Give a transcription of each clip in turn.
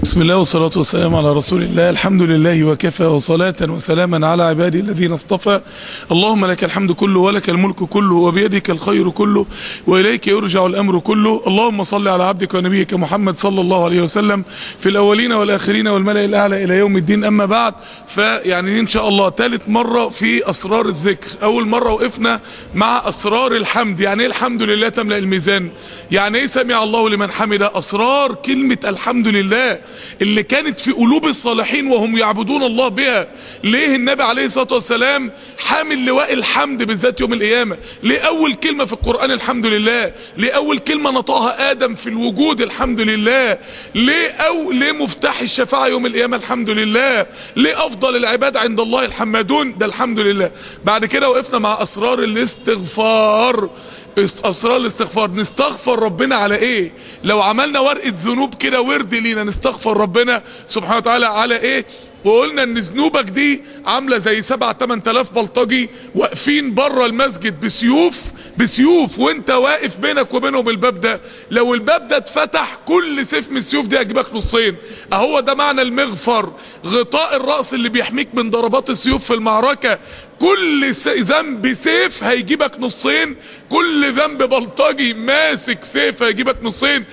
بسم الله والصلاة والسلام على رسول الله. الحمد لله وكفى، وصلاة وسلاما على عبادي الذين اصطفى. اللهم لك الحمد كله ولك الملك كله وبيدك الخير كله وإليك يرجع الأمر كله. اللهم صل على عبدك ونبيك محمد صلى الله عليه وسلم في الأولين والآخرين والملأ الأعلى إلى يوم الدين. أما بعد، فيعني إن شاء الله ثالث مرة في أسرار الذكر. أول مرة وقفنا مع أسرار الحمد. يعني إيه الحمد لله تملأ الميزان؟ يعني إيه سمع الله لمن حمده؟ أسرار كلمة الحمد لله اللي كانت في قلوب الصالحين وهم يعبدون الله بها. ليه النبي عليه الصلاة والسلام حامل لواء الحمد بالذات يوم القيامة؟ ليه أول كلمة في القرآن الحمد لله؟ ليه أول كلمة نطقها آدم في الوجود الحمد لله؟ ليه مفتاح الشفاعة يوم القيامة الحمد لله؟ ليه أفضل العباد عند الله الحمادون؟ ده الحمد لله. بعد كده وقفنا مع أسرار الاستغفار. أسرار الاستغفار، نستغفر ربنا على ايه؟ لو عملنا ورقة ذنوب كده ورد لينا نستغفر ربنا سبحانه وتعالى على ايه؟ وقلنا ان ذنوبك دي عامله زي 7-8 آلاف بلطجي واقفين بره المسجد بسيوف وانت واقف بينك وبينهم الباب ده. لو الباب ده اتفتح كل سيف من السيوف دي هيجيبك نصين. اهو ده معنى المغفر، غطاء الراس اللي بيحميك من ضربات السيوف في المعركه. كل ذنب سيف هيجيبك نصين، كل ذنب بلطجي ماسك سيف هيجيبك نصين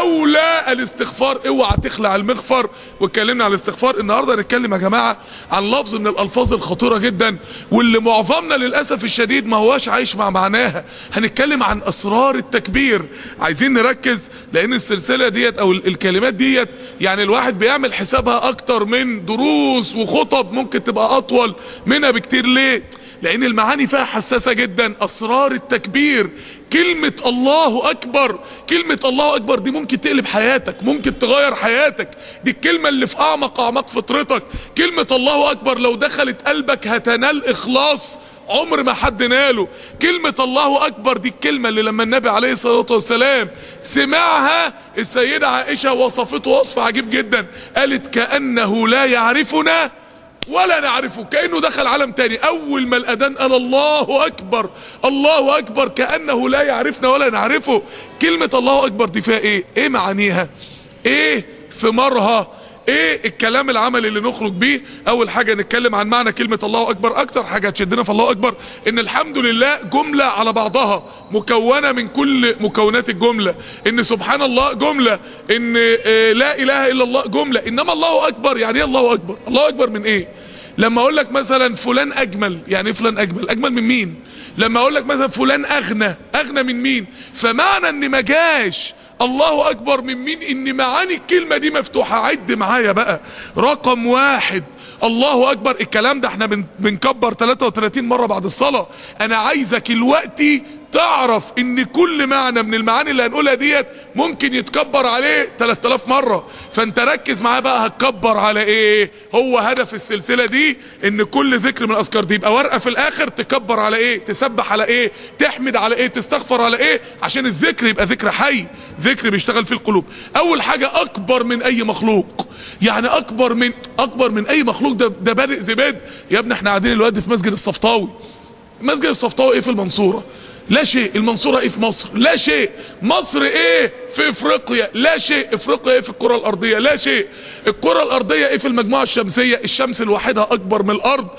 لولا الاستغفار. اوعى تخلع المغفر. واتكلمنا عن الاستغفار. النهارده هنتكلم يا جماعه عن لفظ من الالفاظ الخطيره جدا واللي معظمنا للاسف الشديد ما هواش عايش مع معناها. هنتكلم عن اسرار التكبير. عايزين نركز لان السلسله ديت او الكلمات ديت يعني الواحد بيعمل حسابها اكتر من دروس وخطب ممكن تبقى اطول منها بكتير. ليه؟ لان المعاني فيها حساسة جدا. اسرار التكبير، كلمة الله اكبر. كلمة الله اكبر دي ممكن تقلب حياتك، ممكن تغير حياتك. دي الكلمة اللي في اعمق فطرتك. كلمة الله اكبر لو دخلت قلبك هتنال اخلاص عمر ما حد ناله. كلمة الله اكبر دي الكلمة اللي لما النبي عليه الصلاة والسلام سمعها السيدة عائشة وصفته وصف عجيب جدا. قالت كأنه لا يعرفنا ولا نعرفه، كأنه دخل عالم تاني. اول ما الاذان قال الله اكبر الله اكبر كأنه لا يعرفنا ولا نعرفه. كلمة الله اكبر دي فيها ايه؟ ايه معانيها؟ ايه ثمارها؟ ايه الكلام العملي اللي نخرج بيه؟ اول حاجة نتكلم عن معنى كلمة الله اكبر. اكتر حاجة تشدنا في الله اكبر ان الحمد لله جملة على بعضها مكونة من كل مكونات الجملة. ان سبحان الله جملة، ان لا اله الا الله جملة. انما الله اكبر يعني ايه الله اكبر؟ الله اكبر من ايه؟ لما اقول لك مثلا فلان اجمل، يعني ايه فلان اجمل؟ اجمل من مين؟ لما اقول لك مثلا فلان اغنى من مين؟ فمعنى ان ما جاش الله اكبر من مين ان معاني الكلمة دي مفتوحة. عد معايا بقى. رقم واحد الله اكبر. الكلام ده احنا بنكبر 33 مرة بعد الصلاة. انا عايزك الوقتي تعرف ان كل معنى من المعاني اللي هنقولها ديت ممكن يتكبر عليه 3000 مرة. فانت ركز معايا بقى. هتكبر على ايه؟ هو هدف السلسلة دي ان كل ذكر من الاذكار دي يبقى ورقة في الاخر تكبر على ايه، تسبح على ايه، تحمد على ايه، تستغفر على ايه، عشان الذكر يبقى ذكر حي، ذكر بيشتغل في القلوب. اول حاجة اكبر من اي مخلوق. يعني اكبر من اي مخلوق. ده بادئ زباد. يا ابني احنا قاعدين الوقت في مسجد الصفطاوي. مسجد الصفطاوي ايه في المنصورة؟ لا شيء. المنصورة ايه في مصر؟ لا شيء. مصر ايه في افريقيا؟ لا شيء. افريقيا ايه في الكرة الارضية؟ لا شيء. الكرة الارضية ايه في المجموعة الشمسية؟ الشمس لوحدها اكبر من الارض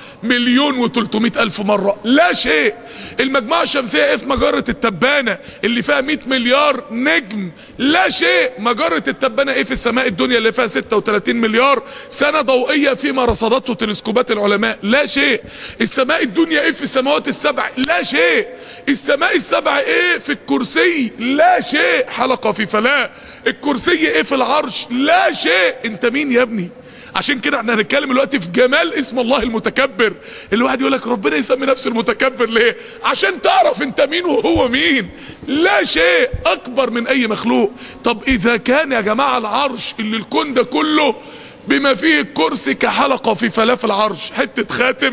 1,300,000 مرة. لا شيء. المجموعة الشمسية ايه في مجرة التبانة اللي فيها 100 مليار نجم؟ لا شيء. مجرة التبانة ايه في السماء الدنيا اللي فيها 36 مليار سنة ضوئية فيما رصدته تلسكوبات العلماء؟ لا شيء. السماء الدنيا ايه في السماوات السبع؟ لا شيء. السماء السبع ايه في الكرسي؟ لا شيء. حلقة في فلاة. الكرسي ايه في العرش؟ لا شيء. انت مين يا ابني؟ عشان كده احنا هنتكلم دلوقتي في جمال اسم الله المتكبر. الواحد يقول لك ربنا يسمي نفسه المتكبر ليه؟ عشان تعرف انت مين وهو مين. لا شيء اكبر من اي مخلوق. طب اذا كان يا جماعة العرش اللي الكون ده كله بما فيه الكرسي كحلقة في فلاة في العرش، حتة خاتم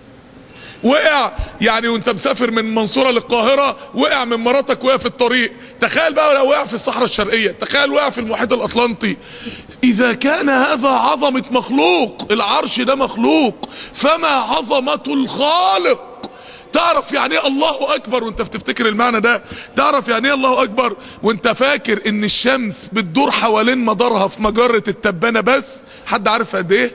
وقع يعني وانت مسافر من المنصورة للقاهرة، وقع من مراتك وقع في الطريق. تخيل بقى لو وقع في الصحراء الشرقية، تخيل وقع في المحيط الاطلنطي. اذا كان هذا عظمة مخلوق، العرش ده مخلوق، فما عظمة الخالق. تعرف يعني ايه الله اكبر وانت بتفتكر المعنى ده؟ تعرف يعني ايه الله اكبر وانت فاكر ان الشمس بتدور حوالين مدارها في مجرة التبانة بس؟ حد عارف قد ايه؟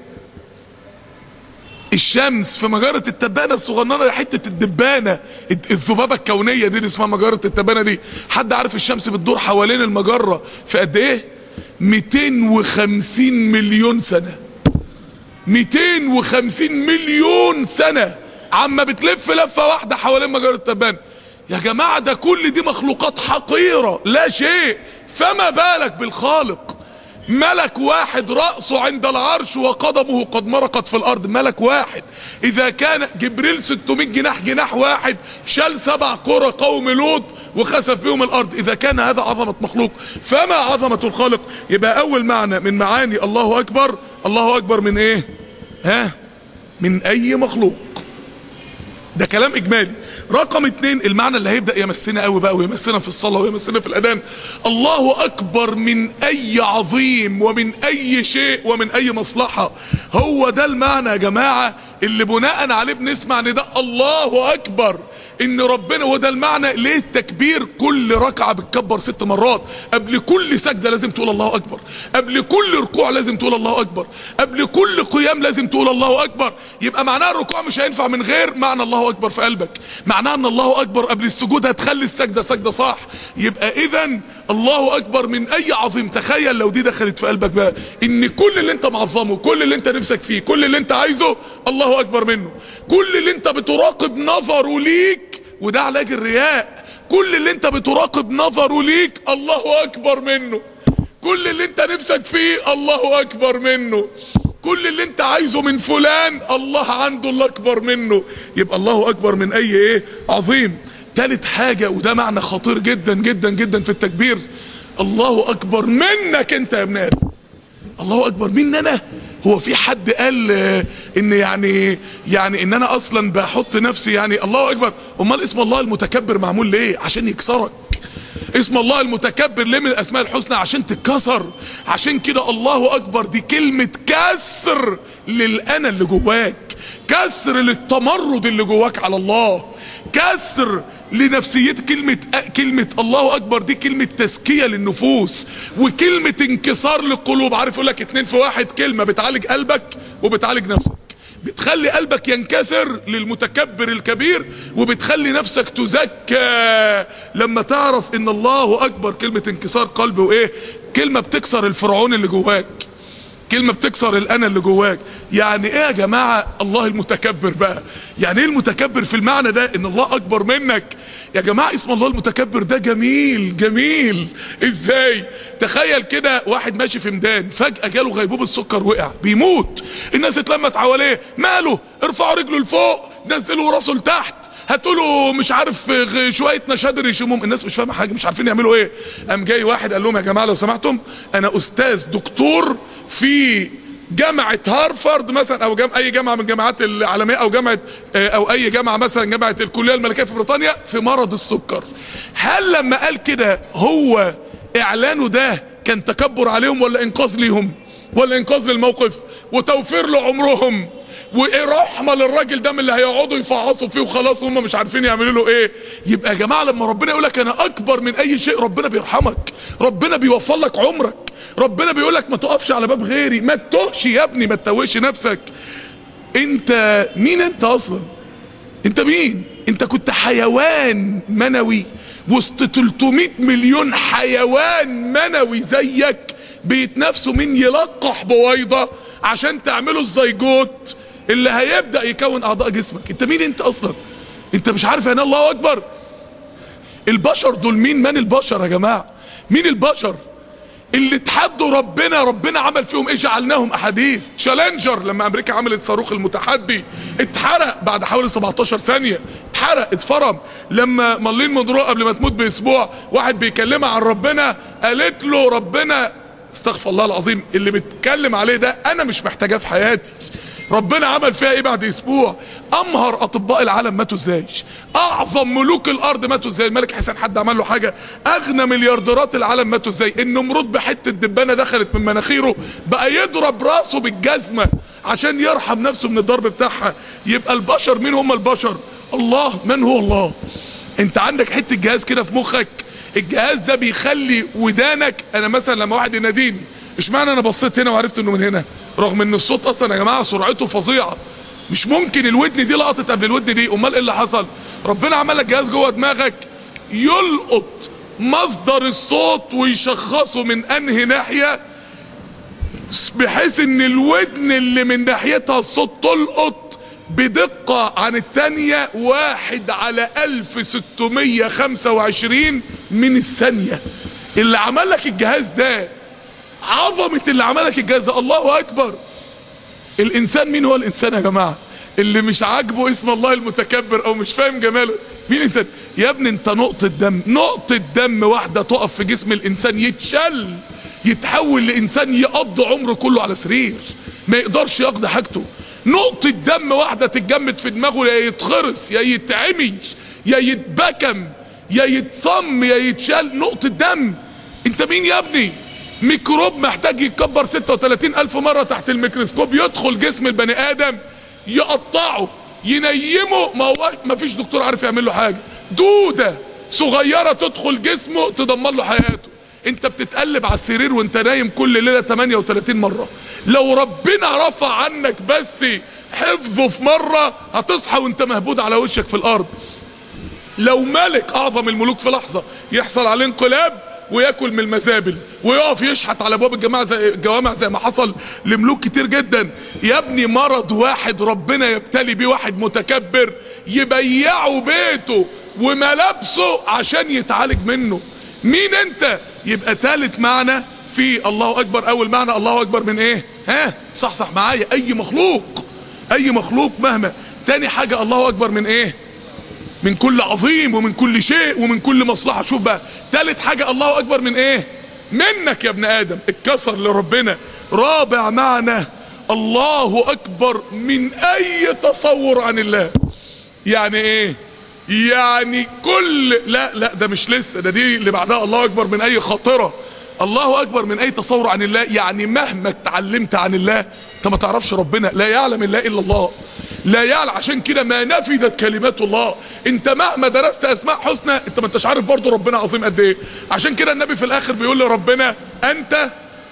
الشمس في مجرة التبانة الصغننة، حتة الدبانة الذبابة الكونية دي اللي اسمها مجرة التبانة دي، حد عارف الشمس بتدور حوالين المجرة في قد ايه؟ 250 مليون سنة. 250 مليون سنة عما بتلف لفة واحدة حوالين مجرة التبانة. يا جماعة ده كل دي مخلوقات حقيرة لا شيء، فما بالك بالخالق؟ ملك واحد رأسه عند العرش وقدمه قد مرقت في الأرض، ملك واحد. إذا كان جبريل 600 جناح، جناح واحد شال 7 قرى قوم لوط وخسف بهم الأرض. إذا كان هذا عظمة مخلوق فما عظمة الخالق؟ يبقى أول معنى من معاني الله أكبر، الله أكبر من إيه؟ من أي مخلوق. ده كلام إجمالي. رقم 2 المعنى اللي هيبدأ يمسنا قوي بقى ويمسنا في الصلاة ويمسنا في الأذان، الله أكبر من أي عظيم ومن أي شيء ومن أي مصلحة. هو ده المعنى يا جماعة اللي بناء عليه بنسمع نداء الله أكبر، إن ربنا. وده المعنى ليه التكبير كل ركعة بتكبر 6 مرات، قبل كل سجدة لازم تقول الله أكبر، قبل كل ركوع لازم تقول الله أكبر، قبل كل قيام لازم تقول الله أكبر. يبقى معناها الركوع مش هينفع من غير معنى الله أكبر في قلبك، معناها ان الله اكبر قبل السجود هتخلي السجدة سجدة صح. يبقى اذا الله اكبر من اي عظيم. تخيل لو دي دخلت في قلبك بقى، ان كل اللي انت معظمه، كل اللي انت نفسك فيه، كل اللي انت عايزه الله اكبر منه، كل اللي انت بتراقب نظره ليك، وده علاج الرياء، كل اللي انت بتراقب نظره ليك الله اكبر منه، كل اللي انت نفسك فيه الله اكبر منه، كل اللي انت عايزه من فلان الله عنده اللي اكبر منه. يبقى الله اكبر من اي ايه عظيم. تالت حاجة وده معنى خطير جدا جدا جدا في التكبير، الله اكبر منك انت يا ابن ادم. الله اكبر مني انا؟ هو في حد قال ان يعني ان انا اصلا بحط نفسي يعني الله اكبر؟ امال اسم الله المتكبر معمول ليه؟ عشان يكسرك. اسم الله المتكبر ليه من الاسماء الحسنى؟ عشان تتكسر. عشان كده الله اكبر دي كلمة كسر للانا اللي جواك، كسر للتمرد اللي جواك على الله، كسر لنفسيتك. كلمة الله اكبر دي كلمة تزكية للنفوس وكلمة انكسار للقلوب. عارف يقول لك 2 في 1، كلمة بتعالج قلبك وبتعالج نفسك، بتخلي قلبك ينكسر للمتكبر الكبير وبتخلي نفسك تزكى لما تعرف ان الله اكبر. كلمة انكسار قلب وايه؟ كلمة بتكسر الفرعون اللي جواك، كلمة بتكسر الانا اللي جواك. يعني ايه يا جماعة الله المتكبر بقى؟ يعني ايه المتكبر في المعنى ده؟ ان الله اكبر منك. يا جماعة اسم الله المتكبر ده جميل جميل. ازاي؟ تخيل كده واحد ماشي في ميدان فجأة جاله غيبوبة السكر، وقع بيموت، الناس اتلمت حواليه، ماله؟ ارفعوا رجله لفوق، نزلوا راسه لتحت، هتقولوا مش عارف شويه نشادر يشمهم. الناس مش فاهمه حاجه، مش عارفين يعملوا ايه. قام جاي واحد قال لهم يا جماعه لو سمحتم انا استاذ دكتور في جامعه هارفارد مثلا، او اي جامعه من الجامعات العالميه، او جامعه او اي جامعه مثلا جامعه الكليه الملكيه في بريطانيا في مرض السكر. هل لما قال كده هو اعلانه ده كان تكبر عليهم ولا انقاذ ليهم ولا انقاذ للموقف وتوفير لعمرهم وايه رحمه للراجل ده من اللي هيقعدوا يفعصوا فيه وخلاص هم مش عارفين يعملوا له ايه؟ يبقى يا جماعه لما ربنا يقول لك انا اكبر من اي شيء، ربنا بيرحمك، ربنا بيوفر لك عمرك، ربنا بيقول لك ما تقفش على باب غيري، ما تتوهش يا ابني، ما تتوهش نفسك. انت مين انت اصلا؟ انت مين؟ انت كنت حيوان منوي وسط 300 مليون حيوان منوي زيك بيتنافسوا مين يلقح بويضة عشان تعملوا الزيجوت اللي هيبدأ يكون اعضاء جسمك. انت مين انت اصلا؟ انت مش عارف يعني الله اكبر؟ البشر دول مين؟ من البشر يا جماعة؟ مين البشر اللي تحدوا ربنا؟ ربنا عمل فيهم ايه؟ جعلناهم احاديث. تشالنجر لما امريكا عملت صاروخ المتحدي اتحرق بعد حوالي 17 ثانية، اتحرق اتفرم. لما مارلين مونرو قبل ما تموت باسبوع واحد بيكلمها عن ربنا قالت له ربنا استغفر الله العظيم اللي بتكلم عليه ده انا مش محتاجاه في حياتي. ربنا عمل فيها ايه بعد اسبوع؟ امهر اطباء العالم ماتوا ازاي، اعظم ملوك الارض ماتوا ازاي، الملك حسين حد عمل له حاجه، اغنى مليارديرات العالم ماتوا ازاي، النمرود بحته دبانه دخلت من مناخيره بقى يضرب راسه بالجزمه عشان يرحم نفسه من الضرب بتاعها. يبقى البشر مين هم البشر؟ الله. من هو الله؟ انت عندك حته جهاز كده في مخك، الجهاز ده بيخلي ودانك، انا مثلا لما واحد يناديني اشمعنى انا بصيت هنا وعرفت انه من هنا، رغم ان الصوت اصلا يا جماعه سرعته فظيعه، مش ممكن الودن دي لقطت قبل الودن دي. امال ايه اللي حصل؟ ربنا عمل لك جهاز جوه دماغك يلقط مصدر الصوت ويشخصه من انهي ناحيه، بحيث ان الودن اللي من ناحيتها الصوت تلقط بدقة عن التانية 1/1625 من الثانية. اللي عمل لك الجهاز ده، عظمة اللي عمل لك الجهاز ده، الله اكبر. الانسان، مين هو الانسان يا جماعة؟ اللي مش عاجبه اسم الله المتكبر او مش فاهم جماله، مين الانسان؟ يا ابني انت نقطة دم، نقطة دم واحدة تقف في جسم الانسان يتشل، يتحول لانسان يقضي عمره كله على سرير، ما يقدرش يقضي حاجته. نقطة دم واحدة تتجمد في دماغه، يا يتخرس يا يتعمي يا يتبكم يا يتصم يا يتشال. نقطة دم. انت مين يا ابني؟ ميكروب محتاج يتكبر 36,000 مرة تحت الميكروسكوب يدخل جسم البني ادم يقطعه ينيمه، ما فيش دكتور عارف يعمل له حاجة. دودة صغيرة تدخل جسمه تدمر له حياته. انت بتتقلب على السرير وانت نايم كل ليلة 38 مرة. لو ربنا رفع عنك بس حفظه في مرة هتصحى وانت مهبود على وشك في الارض. لو ملك اعظم الملوك في لحظة يحصل عليه انقلاب وياكل من المزابل ويقف يشحت على ابواب الجوامع زي ما حصل لملوك كتير جدا. يا ابني مرض واحد ربنا يبتلي بيه واحد متكبر يبيعه بيته وملابسه عشان يتعالج منه. مين انت؟ يبقى ثالث معنى في الله اكبر. اول معنى الله اكبر من ايه؟ صح معايا، اي مخلوق، اي مخلوق مهما. تاني حاجة الله اكبر من ايه؟ من كل عظيم ومن كل شيء ومن كل مصلحة. شوف بقى تالت حاجة الله اكبر من ايه؟ منك يا ابن ادم، اتكسر لربنا. رابع معنى الله اكبر من اي تصور عن الله. يعني ايه؟ يعني كل لا ده مش لسه، ده دي اللي بعدها الله اكبر من اي خاطرة. الله اكبر من اي تصور عن الله، يعني مهما اتعلمت عن الله انت ما تعرفش ربنا. لا يعلم الله الا الله، لا يعلم. عشان كده ما نفدت كلمات الله. انت مهما درست اسماء حسنى انت ما انتش عارف برضه ربنا عظيم قد ايه. عشان كده النبي في الاخر بيقول لربنا انت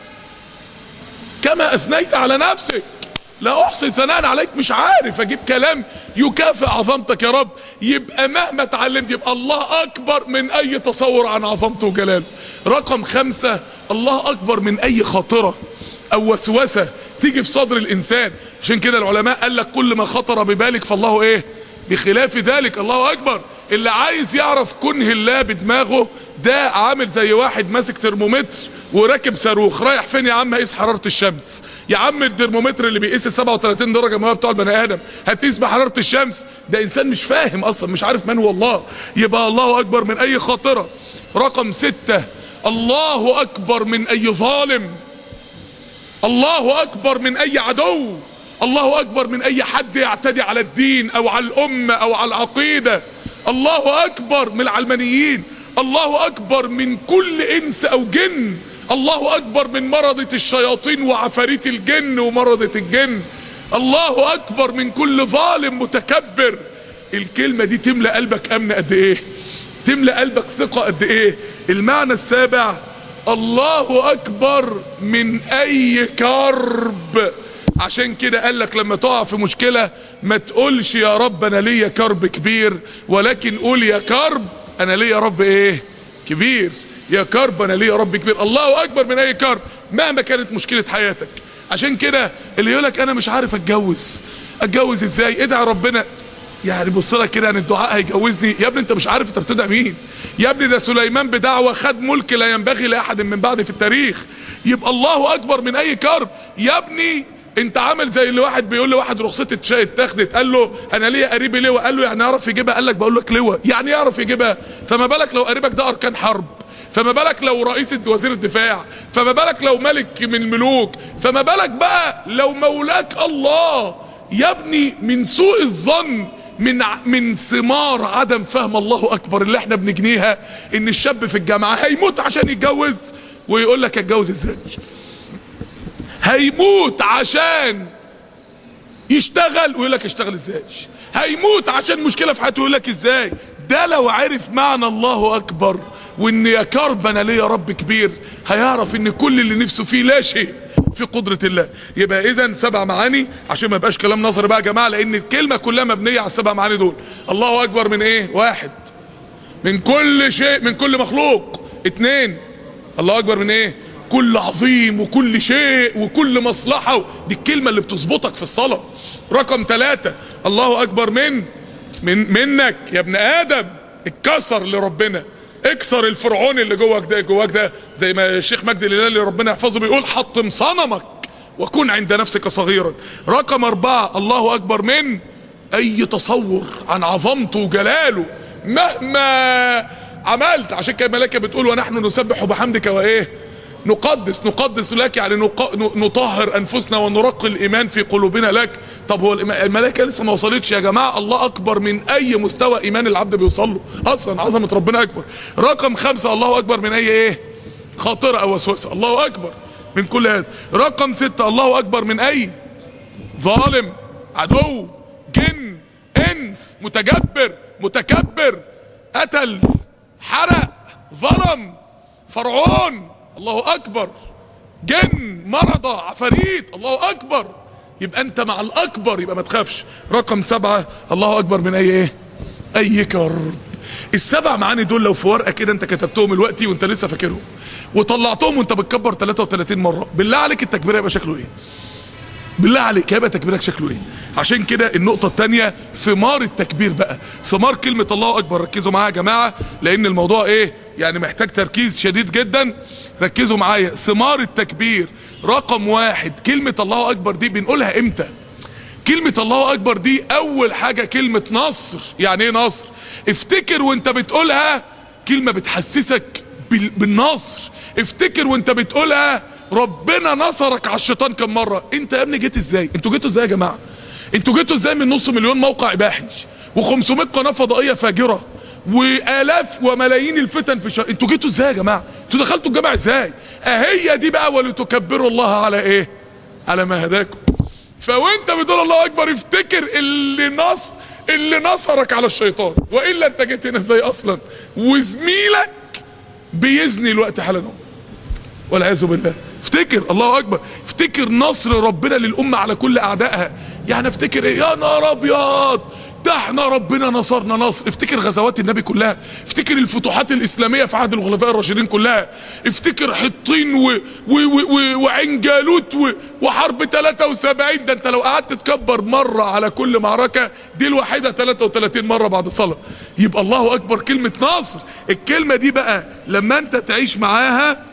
كما اثنيت على نفسك لا احصي ثناء عليك. مش عارف اجيب كلام يكافئ عظمتك يا رب. يبقى مهما اتعلمت يبقى الله اكبر من اي تصور عن عظمته وجلاله. رقم 5 الله اكبر من اي خاطرة او وسوسة تيجي في صدر الانسان. عشان كده العلماء قال لك كل ما خطر ببالك فالله ايه؟ بخلاف ذلك. الله اكبر. اللي عايز يعرف كنه الله بدماغه ده عامل زي واحد ماسك ترمومتر وراكب صاروخ. رايح فين يا عم؟ قيس حرارة الشمس. يا عم الترمومتر اللي بيقيس 37 درجة مئوية بتوع البني ادم هتقيس بحرارة الشمس؟ ده انسان مش فاهم اصلا، مش عارف من هو الله. يبقى الله اكبر من اي خاطرة. رقم 6 الله اكبر من اي ظالم. الله اكبر من اي عدو. الله اكبر من اي حد يعتدي على الدين او على الامة او على العقيدة. الله اكبر من العلمانيين. الله اكبر من كل انس او جن. الله اكبر من مرضة الشياطين وعفاريت الجن ومرضة الجن. الله اكبر من كل ظالم متكبر. الكلمة دي تملأ قلبك امن قد ايه؟ تملأ قلبك ثقة قد ايه؟ المعنى السابع الله اكبر من اي كرب. عشان كده قال لك لما تقع في مشكلة ما تقولش يا رب انا ليا كرب كبير، ولكن قول يا كرب انا ليا رب ايه؟ كبير. يا كرب انا ليا رب كبير. الله اكبر من اي كرب مهما كانت مشكلة حياتك. عشان كده اللي يقولك انا مش عارف اتجوز ازاي، ادعي ربنا. يعني بص لك كده ان الدعاء هيجوزني. يا ابني انت مش عارف انت بتدعي مين. يا ابني ده سليمان بدعوة خد ملك لا ينبغي لاحد من بعد في التاريخ. يبقى الله اكبر من اي كرب. يا ابني انت عامل زي اللي واحد بيقول لواحد رخصتي اتاخدت، قال له انا ليا قريبي لواء، قال له يعني يعرف يجيبها؟ قال لك بقول لك لواء يعني يعرف يجيبها. فما بالك لو قريبك ده اركان حرب، فما بالك لو رئيس وزير الدفاع، فما بالك لو ملك من الملوك، فما بالك بقى لو مولاك الله. يا ابني من سوء الظن من ثمار عدم فهم الله اكبر اللي احنا بنجنيها ان الشاب في الجامعة هيموت عشان يتجوز ويقول لك اتجوز ازاي. هيموت عشان يشتغل ويقول لك اشتغل ازاي. هيموت عشان مشكلة في حياته، يقول لك ازاي؟ ده لو عرف معنى الله اكبر وان يا كرب انا ليا رب كبير، هيعرف ان كل اللي نفسه فيه لا شيء في قدرة الله. يبقى اذا 7 معاني، عشان ما يبقاش كلام نظري بقى يا جماعة، لان الكلمة كلها مبنية على ال7 معاني دول. الله اكبر من ايه؟ 1 من كل شيء، من كل مخلوق. 2 الله اكبر من ايه؟ كل عظيم وكل شيء وكل مصلحة. دي الكلمة اللي بتظبطك في الصلاة. رقم 3 الله اكبر منك يا ابن ادم. اتكسر لربنا، اكسر الفرعون اللي جواك ده زي ما الشيخ مجدي الهلالي ربنا يحفظه بيقول: حطم صنمك وكن عند نفسك صغيرا. رقم 4 الله اكبر من اي تصور عن عظمته وجلاله مهما عملت. عشان كده الملائكه بتقول: ونحن نسبح بحمدك وايه؟ نقدس لك، يعني نطهر انفسنا ونرقي الايمان في قلوبنا لك. طب هو الملائكه لسه ما وصلتش يا جماعه. الله اكبر من اي مستوى ايمان العبد بيوصل له اصلا، عظمه ربنا اكبر. رقم 5 الله اكبر من اي ايه؟ خاطره او وسوسه. الله اكبر من كل هذا. رقم 6 الله اكبر من اي ظالم، عدو، جن، انس، متكبر، قتل، حرق، ظلم، فرعون. الله اكبر. جن، مرضى، عفاريت. الله اكبر. يبقى انت مع الاكبر، يبقى ما تخافش. رقم 7 الله اكبر من اي ايه؟ اي كرب. ال7 معاني دول لو في ورقه كده انت كتبتهم دلوقتي وانت لسه فاكرهم وطلعتهم وانت بتكبر 33 مره، بالله عليك التكبير هيبقى شكله ايه؟ بالله عليك هيبقى تكبيرك شكله ايه؟ عشان كده النقطة الثانية ثمار التكبير بقى، ثمار كلمة الله اكبر. ركزوا معايا يا جماعة لان الموضوع ايه؟ يعني محتاج تركيز شديد جدا. ركزوا معايا. ثمار التكبير رقم 1 كلمة الله اكبر دي بنقولها امتى؟ كلمة الله اكبر دي اول حاجة كلمة نصر. يعني ايه نصر؟ افتكر وانت بتقولها كلمة بتحسسك بالنصر. افتكر وانت بتقولها ربنا نصرك على الشيطان كم مرة. انت يا ابني جيت ازاي؟ انتوا جيتوا ازاي يا جماعة؟ انتوا جيتوا ازاي من نص مليون موقع اباحي و500 قناة فضائية فاجرة والاف وملايين الفتن في الشارع؟ انتوا جيتوا ازاي يا جماعة؟ انتوا دخلتوا الجامع ازاي؟ اهي دي بقى ولتكبروا الله على ايه؟ على ما هداكم. فوانت بتقول الله اكبر افتكر اللي نصرك على الشيطان، والا انت جيت هنا ازاي اصلا؟ وزميلك بيزني الوقت حالا والعياذ بالله. افتكر الله اكبر. افتكر نصر ربنا للامه على كل اعدائها. يعني افتكر ايه؟ يا نهار ابيض، ده احنا ربنا نصرنا نصر. افتكر غزوات النبي كلها، افتكر الفتوحات الاسلاميه في عهد الخلفاء الراشدين كلها، افتكر حطين وعين جالوت وحرب 73. ده انت لو قعدت تكبر مره على كل معركه دي الوحيده 33 مره بعد الصلاه. يبقى الله اكبر كلمه نصر. الكلمه دي بقى لما انت تعيش معاها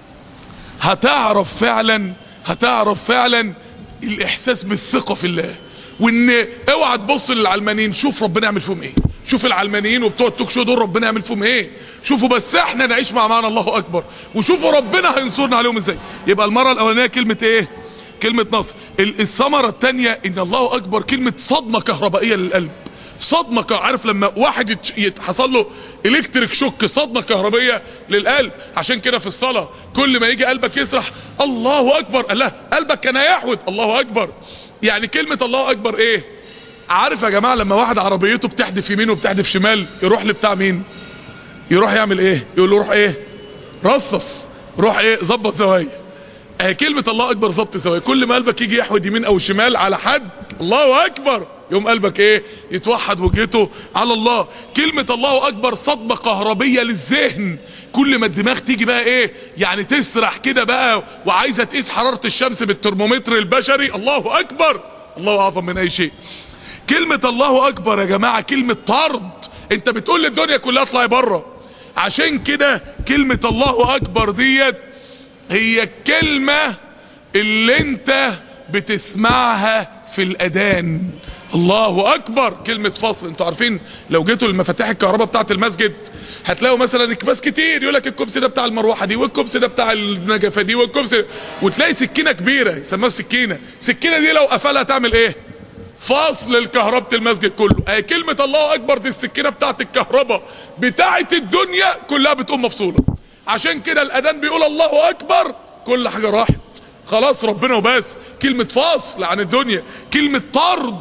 هتعرف فعلا الاحساس بالثقة في الله. وان اوعى تبص للعلمانيين، شوف ربنا يعمل فيهم ايه. شوف العلمانيين وبتوع التوك شو دول ربنا يعمل فيهم ايه. شوفوا بس احنا نعيش مع معنى الله اكبر وشوفوا ربنا هينصرنا عليهم ازاي. يبقى المرة الاولانية كلمة ايه؟ كلمة نصر. الثمرة الثانية ان الله اكبر كلمة صدمة كهربائية للقلب. صدمة عارف لما واحد يتحصل له الكتريك شوك، صدمة كهربية للقلب. عشان كده في الصلاة كل ما يجي قلبك يسرح الله اكبر، الله قلبك كان يحود الله اكبر. يعني كلمة الله اكبر ايه؟ عارف يا جماعة لما واحد عربيته بتحدف يمين وبتحدف شمال يروح لبتاع مين؟ يروح يعمل ايه؟ يقول له روح ايه؟ رصص. روح ايه؟ ظبط زوايا. كلمة الله اكبر ظبط زوايا. كل ما قلبك يجي يحود يمين او شمال على حد الله اكبر يوم قلبك ايه؟ يتوحد وجهته على الله. كلمة الله اكبر صدمة كهربية للذهن. كل ما الدماغ تيجي بقى ايه؟ يعني تسرح كده بقى وعايزة تقيس حرارة الشمس بالترمومتر البشري. الله اكبر، الله اعظم من اي شيء. كلمة الله اكبر يا جماعة كلمة طرد. انت بتقول للدنيا كلها اطلعي بره. عشان كده كلمة الله اكبر ديت هي الكلمة اللي انت بتسمعها في الاذان. الله اكبر كلمة فصل. انتوا عارفين لو جيتوا للمفاتيح الكهرباء بتاعت المسجد هتلاقوا مثلا اكباس كتير، يقول لك الكبس ده بتاع المروحه دي والكبس ده بتاع النجفه دي والكبس، وتلاقي سكينه كبيره يسموها السكينه دي لو قفلها تعمل ايه؟ فصل الكهرباء المسجد كله. اهي كلمة الله اكبر دي السكينه بتاعت الكهرباء بتاعت الدنيا كلها بتقوم مفصوله. عشان كده الاذان بيقول الله اكبر كل حاجه راحت خلاص ربنا وبس. كلمة فصل عن الدنيا، كلمة طرد،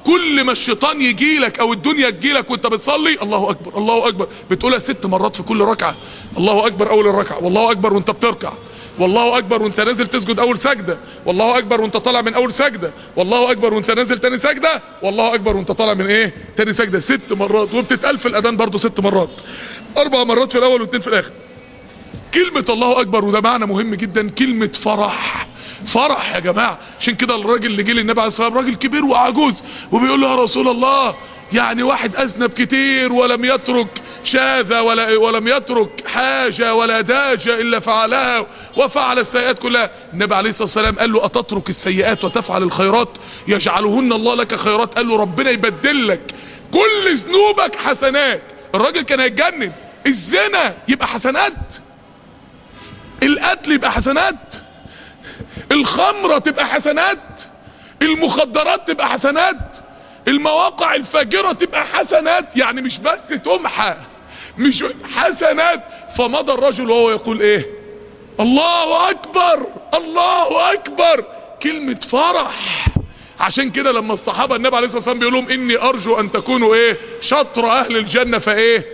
كل ما الشيطان يجيلك او الدنيا تجيلك وانت بتصلي الله اكبر الله اكبر بتقولها 6 مرات في كل ركعة. الله اكبر اول الركعة، والله اكبر وانت بتركع، والله اكبر وانت نازل تسجد اول سجدة، والله اكبر وانت طالع من اول سجدة، والله اكبر وانت نازل تاني سجدة، والله اكبر وانت طالع من ايه تاني سجدة. 6 مرات. وبتتقال في الاذان برضو 6 مرات، 4 مرات في الاول و2 في الاخر. كلمة الله اكبر، وده معنى مهم جدا، كلمة فرح. فرح يا جماعة. عشان كده الراجل اللي جه للنبي عليه الصلاة والسلام راجل كبير وعجوز وبيقول له يا رسول الله يعني واحد اذنب كتير ولم يترك شاذة ولم يترك حاجة ولا داجة الا فعلها وفعل السيئات كلها. النبي عليه الصلاة والسلام قال له اتترك السيئات وتفعل الخيرات يجعلهن الله لك خيرات. قال له ربنا يبدل لك كل ذنوبك حسنات. الراجل كان هيتجنن. الزنا يبقى حسنات، القتل يبقى حسنات، الخمرة تبقى حسنات، المخدرات تبقى حسنات، المواقع الفاجرة تبقى حسنات. يعني مش بس تمحى، مش حسنات. فمضى الرجل وهو يقول ايه؟ الله اكبر الله اكبر. كلمة فرح. عشان كده لما الصحابة النبي عليه الصلاة والسلام بيقول لهم اني ارجو ان تكونوا ايه شطر اهل الجنة فايه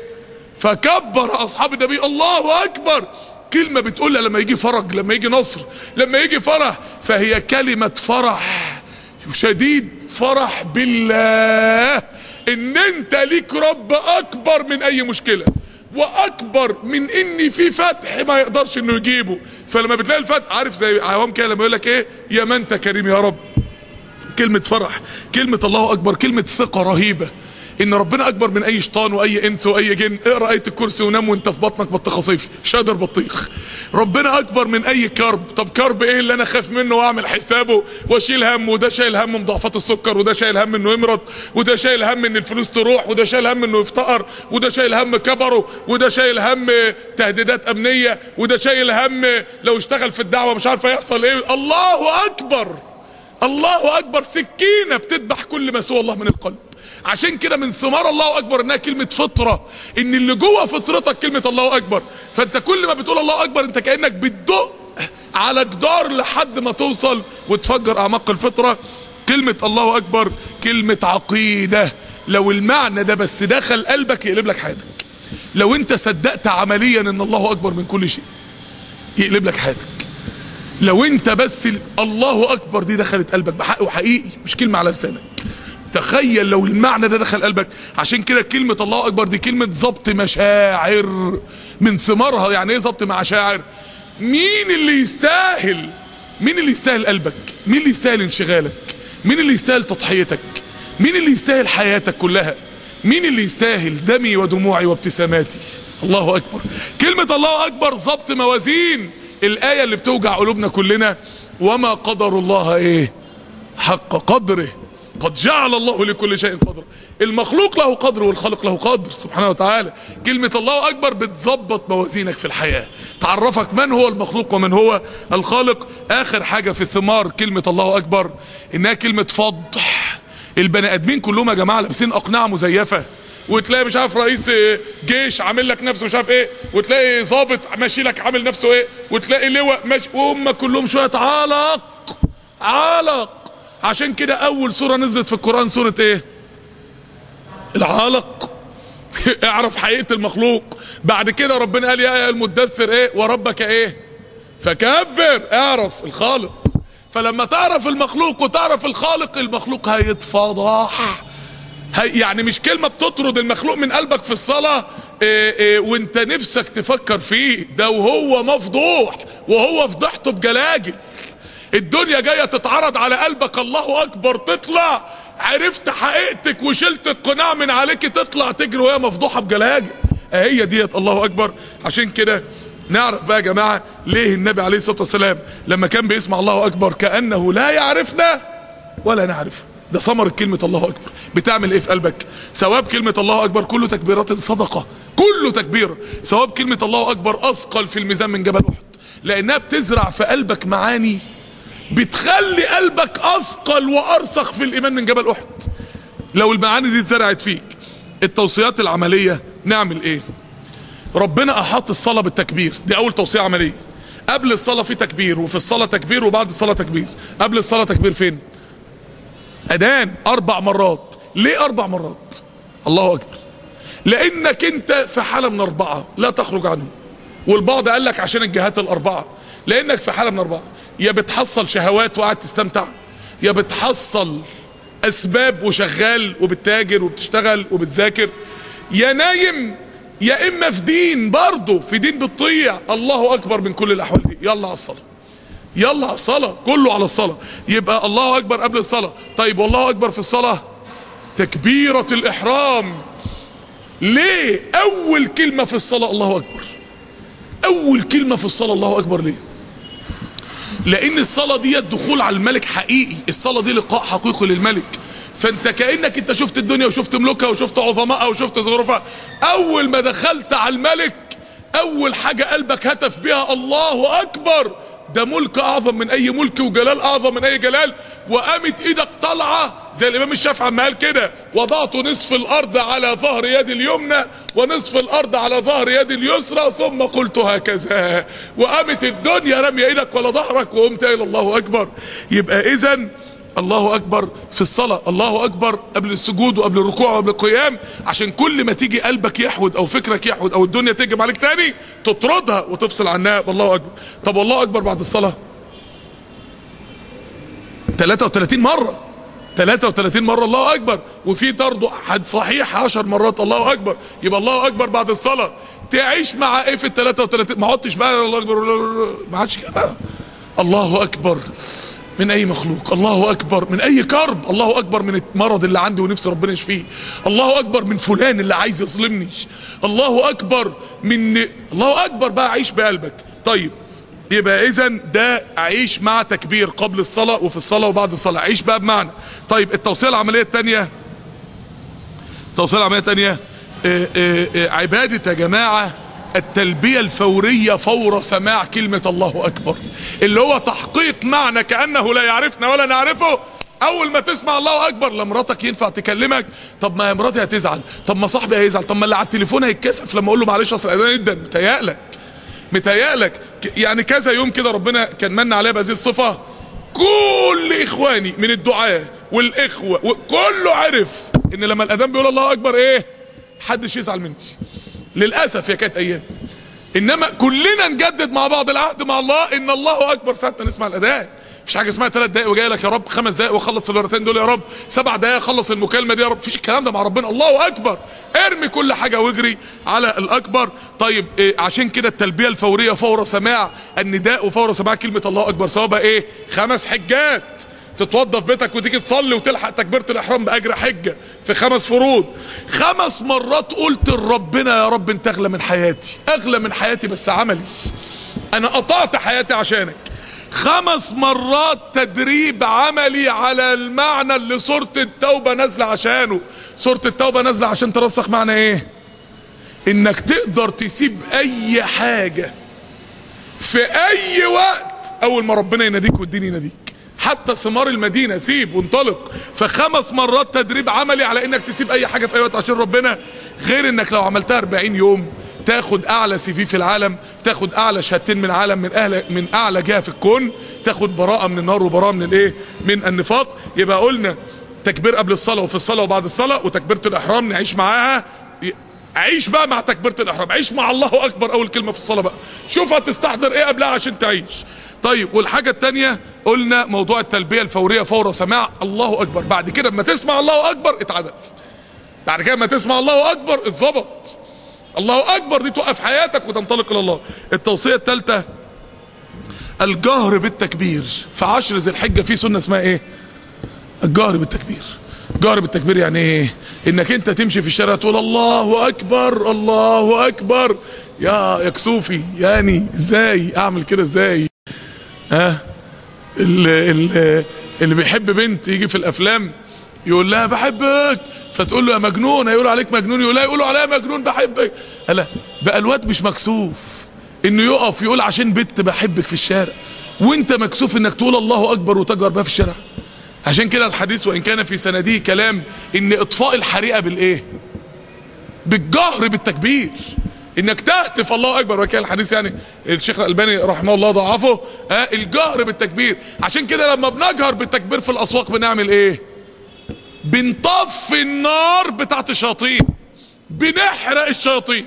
فكبر اصحاب النبي الله اكبر. كلمة بتقولها لما يجي فرج، لما يجي نصر، لما يجي فرح. فهي كلمة فرح شديد. فرح بالله ان انت ليك رب اكبر من اي مشكلة، واكبر من ان في فتح ما يقدرش انه يجيبه. فلما بتلاقي الفتح، عارف زي عوام كده لما يقول لك ايه يا من انت كريم يا رب. كلمة فرح، كلمة الله اكبر، كلمة ثقة رهيبة ان ربنا اكبر من اي شيطان واي انس واي جن. اقرا ايه الكرسي ونام وانت في بطنك بطيخه صيفي مش قادر بطيخ. ربنا اكبر من اي كرب. طب كرب ايه اللي انا خاف منه واعمل حسابه واشيل هم؟ وده شايل هم مضاعفات السكر، وده شايل هم انه يمرض، وده شايل هم ان الفلوس تروح، وده شايل هم انه يفتقر، وده شايل هم كبره، وده شايل هم تهديدات امنيه، وده شايل هم لو اشتغل في الدعوه مش عارف هيحصل ايه. الله اكبر الله اكبر. سكينه بتذبح كل ما سوى الله من القلب. عشان كده من ثمار الله اكبر انها كلمة فطرة، ان اللي جوه فطرتك كلمة الله اكبر. فانت كل ما بتقول الله اكبر انت كأنك بتدق على جدار لحد ما توصل وتفجر اعماق الفطرة. كلمة الله اكبر كلمة عقيدة. لو المعنى ده بس دخل قلبك يقلب لك حياتك. لو انت صدقت عمليا ان الله اكبر من كل شيء يقلب لك حياتك. لو انت بس الله اكبر دي دخلت قلبك بحق وحقيقي مش كلمة على لسانك. تخيل لو المعنى ده دخل قلبك. عشان كده كلمة الله اكبر دي كلمة ضبط مشاعر. من ثمارها يعني ايه ضبط مشاعر؟ مين اللي يستاهل؟ مين اللي يستاهل قلبك؟ مين اللي يستاهل انشغالك؟ مين اللي يستاهل تضحيتك؟ مين اللي يستاهل حياتك كلها؟ مين اللي يستاهل دمي ودموعي وابتساماتي؟ الله اكبر. كلمة الله اكبر ضبط موازين. الآية اللي بتوجع قلوبنا كلنا وما قدر الله ايه حق قدره قد جعل الله لكل شيء قدرا. المخلوق له قدر والخالق له قدر سبحانه وتعالى. كلمة الله اكبر بتظبط موازينك في الحياة، تعرفك من هو المخلوق ومن هو الخالق. اخر حاجة في الثمار كلمة الله اكبر انها كلمة فضح. البني ادمين كلهم يا جماعة لابسين اقنعة مزيفة، وتلاقي مش عارف رئيس جيش عامل لك نفسه مش عارف ايه، وتلاقي ضابط ماشي لك عامل نفسه ايه، وتلاقي لواء ماشي، وهم كلهم شوية علق. عشان كده اول سورة نزلت في القرآن سورة ايه؟ العلق. اعرف حقيقة المخلوق. بعد كده ربنا قال يا ايها المدثر ايه وربك ايه فكبر. اعرف الخالق. فلما تعرف المخلوق وتعرف الخالق، المخلوق هيتفضح. يعني مش كلمة بتطرد المخلوق من قلبك في الصلاة وانت نفسك تفكر فيه، ده وهو مفضوح وهو فضحته بجلاجل. الدنيا جاية تتعرض على قلبك الله اكبر، تطلع عرفت حقيقتك وشلت القناع من عليك، تطلع تجري وهي مفضوحة بجلاجل. هي ديت الله اكبر. عشان كده نعرف بقى يا جماعة ليه النبي عليه الصلاة والسلام لما كان بيسمع الله اكبر كأنه لا يعرفنا ولا نعرف. ده ثمرة كلمة الله اكبر. بتعمل ايه في قلبك؟ ثواب كلمة الله اكبر كله تكبيرات صدقة، كله تكبير. ثواب كلمة الله اكبر اثقل في الميزان من جبل احد، لانها بتزرع في قلبك معاني بتخلي قلبك اثقل وارسخ في الايمان من جبل احد. لو المعاني دي اتزرعت فيك. التوصيات العملية نعمل ايه؟ ربنا احاط الصلاة بالتكبير، دي اول توصية عملية. قبل الصلاة في تكبير، وفي الصلاة تكبير، وبعد الصلاة تكبير. قبل الصلاة تكبير فين؟ اذان 4 مرات. ليه 4 مرات؟ الله اكبر. لانك انت في حالة من 4 لا تخرج عنهم. والبعض قال لك عشان الجهات ال4، لانك في حالة من 4، يا بتحصل شهوات وقاعد تستمتع، يا بتحصل اسباب وشغال وبتتاجر وبتشتغل وبتذاكر، يا نايم، يا اما في دين، برضه في دين بتطيع. الله اكبر من كل الاحوال دي. يلا على الصلاة، يلا على الصلاة، كله على الصلاة. يبقى الله اكبر قبل الصلاة. طيب والله اكبر في الصلاة تكبيرة الاحرام. ليه اول كلمة في الصلاة الله اكبر؟ اول كلمة في الصلاة الله اكبر ليه؟ لان الصلاة دي الدخول على الملك حقيقي، الصلاة دي لقاء حقيقي للملك. فانت كأنك انت شفت الدنيا وشفت ملوكها وشفت عظمائها وشفت زخرفها. اول ما دخلت على الملك اول حاجة قلبك هتف بها الله اكبر. ده ملك اعظم من اي ملك وجلال اعظم من اي جلال. وقامت ايدك طالعه زي الامام الشافعي عما قال كده: وضعت نصف الارض على ظهر يدي اليمنى ونصف الارض على ظهر يدي اليسرى ثم قلت هكذا. وقامت الدنيا رمي ايدك ولا ظهرك وقمت الى الله اكبر. يبقى اذا الله اكبر في الصلاة، الله اكبر قبل السجود وقبل الركوع وقبل القيام، عشان كل ما تيجي قلبك يحود او فكرك يحود او الدنيا تهجم عليك تاني تطردها وتفصل عنها بالله اكبر. طب والله اكبر بعد الصلاة 33 مرة، 33 مرة الله اكبر. وفي برضه صحيح 10 مرات الله اكبر. يبقى الله اكبر بعد الصلاة تعيش مع ايه في ال 33؟ ما عدتش بقى الله اكبر، ما عادش كده. الله اكبر من اي مخلوق، الله اكبر من اي كرب، الله اكبر من المرض اللي عندي ونفسي ربنا يشفيه، الله اكبر من فلان اللي عايز يظلمني، الله اكبر من، الله اكبر بقى عيش بقلبك. طيب يبقى اذا ده عيش مع تكبير قبل الصلاة وفي الصلاة وبعد الصلاة، عيش بقى بمعنى. طيب التوصية العملية التانية، التوصية العملية التانية عبادة يا جماعة التلبية الفورية فور سماع كلمة الله أكبر، اللي هو تحقيق معنى كأنه لا يعرفنا ولا نعرفه. أول ما تسمع الله أكبر، لا مراتك ينفع تكلمك، طب ما مراتي هتزعل، طب ما صاحبي هيزعل، طب ما اللي على التليفون هيتكسف لما أقول له معلش أصل الأذان جدا. متهيألك يعني كذا يوم كده ربنا كان من عليا بهذه الصفة. كل إخواني من الدعاة والإخوة وكله عرف إن لما الأذان بيقول الله أكبر إيه؟ حدش يزعل مني. للأسف يا كانت أيام. إنما كلنا نجدد مع بعض العهد مع الله إن الله أكبر ساعة ما نسمع الأذان. مفيش حاجة اسمها 3 دقايق وجاي لك يا رب 5 دقايق وخلص الورقتين دول يا رب 7 دقايق خلص المكالمة دي يا رب. مفيش الكلام ده مع ربنا. الله أكبر، ارمي كل حاجة واجري على الأكبر. طيب عشان كده التلبية الفورية فور سماع النداء وفور سماع كلمة الله أكبر ثوابها إيه؟ 5 حجات. تتوضى في بيتك وتيجي تصلي وتلحق تكبيرة الإحرام بأجر حجة في 5 فروض. 5 مرات قلت لربنا يا رب انت أغلى من حياتي، أغلى من حياتي بس عملي، أنا قطعت حياتي عشانك. 5 مرات تدريب عملي على المعنى اللي سورة التوبة نازلة عشانه. سورة التوبة نازلة عشان ترسخ معنى ايه؟ انك تقدر تسيب اي حاجة في اي وقت اول ما ربنا يناديك والدين يناديك. حتى ثمار المدينة سيب وانطلق. ف5 مرات تدريب عملي على انك تسيب اي حاجة في اي وقت عشان ربنا، غير انك لو عملتها 40 يوم تاخد اعلى CV في العالم، تاخد اعلى شهادتين من عالم من اعلى جهة في الكون، تاخد براءة من النار وبراءة من الايه؟ من النفاق. يبقى قلنا تكبير قبل الصلاة وفي الصلاة وبعد الصلاة، وتكبيرة الإحرام نعيش معاها. عيش بقى مع تكبيرة الإحرام، عيش مع الله أكبر أول كلمة في الصلاة بقى، شوف هتستحضر إيه قبلها عشان تعيش. طيب والحاجة التانية قلنا موضوع التلبية الفورية فور سماع الله أكبر. بعد كده لما تسمع الله أكبر اتعدل، بعد كده لما تسمع الله أكبر اتظبط. الله أكبر دي توقف حياتك وتنطلق إلى الله. التوصية الثالثة الجهر بالتكبير. في 10 ذي الحجة في سنة اسمها إيه؟ الجهر بالتكبير. جهر بالتكبير يعني إيه؟ إنك أنت تمشي في الشارع تقول الله أكبر الله أكبر. يا كسوفي يعني إزاي أعمل كده إزاي؟ اللي بيحب بنت يجي في الأفلام يقول لها بحبك، فتقول له يا مجنون، هيقولوا عليك مجنون، يقول لها يقولوا عليها مجنون بحبك. لا بقى الواد مش مكسوف انه يقف يقول عشان بنت بحبك في الشارع، وانت مكسوف انك تقول الله اكبر وتجهر بها في الشارع. عشان كده الحديث وان كان في سنده كلام ان اطفاء الحريقه بالايه؟ بالجهر بالتكبير، انك تهتف الله اكبر. وكان الحديث يعني الشيخ الالباني رحمه الله ضعفه الجهر بالتكبير. عشان كده لما بنجهر بالتكبير في الاسواق بنعمل ايه؟ بنطفي النار بتاعت الشياطين، بنحرق الشياطين،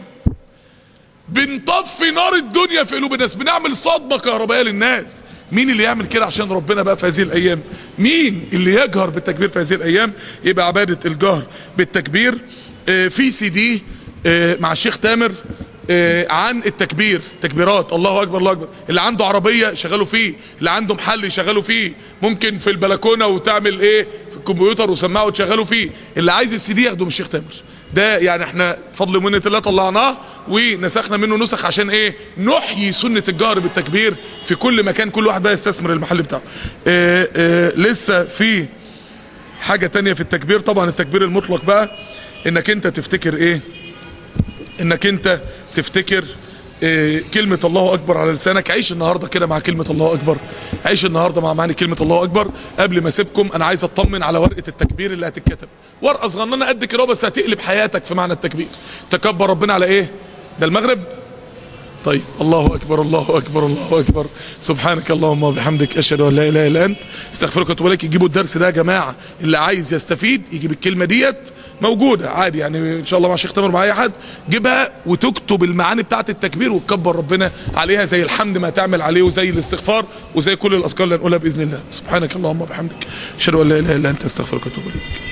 بنطفي نار الدنيا في قلوب الناس، بنعمل صدمة كهربائية للناس. مين اللي يعمل كده عشان ربنا بقى في هذه الايام؟ مين اللي يجهر بالتكبير في هذه الايام؟ يبقى عبادة الجهر بالتكبير. في سي دي مع الشيخ تامر عن التكبير، تكبيرات الله اكبر الله اكبر. اللي عنده عربيه شغله فيه، اللي عنده محل يشغله فيه، ممكن في البلكونه وتعمل ايه في الكمبيوتر وسماعه وتشغله فيه. اللي عايز السي دي ياخده من الشيخ تامر ده، يعني احنا بفضل منة الله طلعناه ونسخنا منه نسخ عشان ايه؟ نحيي سنة الجهر بالتكبير في كل مكان، كل واحد بقى يستثمر المحل بتاعه. لسه في حاجة تانية في التكبير، طبعا التكبير المطلق بقى انك انت تفتكر ايه؟ انك انت تفتكر كلمة الله اكبر على لسانك. عيش النهاردة كده مع كلمة الله اكبر، عيش النهاردة مع معاني كلمة الله اكبر. قبل ما اسيبكم انا عايز اطمن على ورقة التكبير اللي هتتكتب، ورقة صغننة قد كده بس هتقلب حياتك في معنى التكبير. تكبر ربنا على ايه؟ ده المغرب. طيب الله اكبر الله اكبر الله اكبر، سبحانك اللهم وبحمدك اشهد ان لا اله الا انت استغفرك واتوب اليك. يجيبوا الدرس ده يا جماعه، اللي عايز يستفيد يجيب الكلمه ديت موجوده عادي، يعني ان شاء الله مع الشيخ تامر مع اي حد، جيبها وتكتب المعاني بتاعه التكبير وتكبر ربنا عليها زي الحمد ما تعمل عليه، وزي الاستغفار، وزي كل الاذكار اللي هنقولها باذن الله. سبحانك اللهم وبحمدك اشهد ان لا اله الا انت استغفرك واتوب اليك.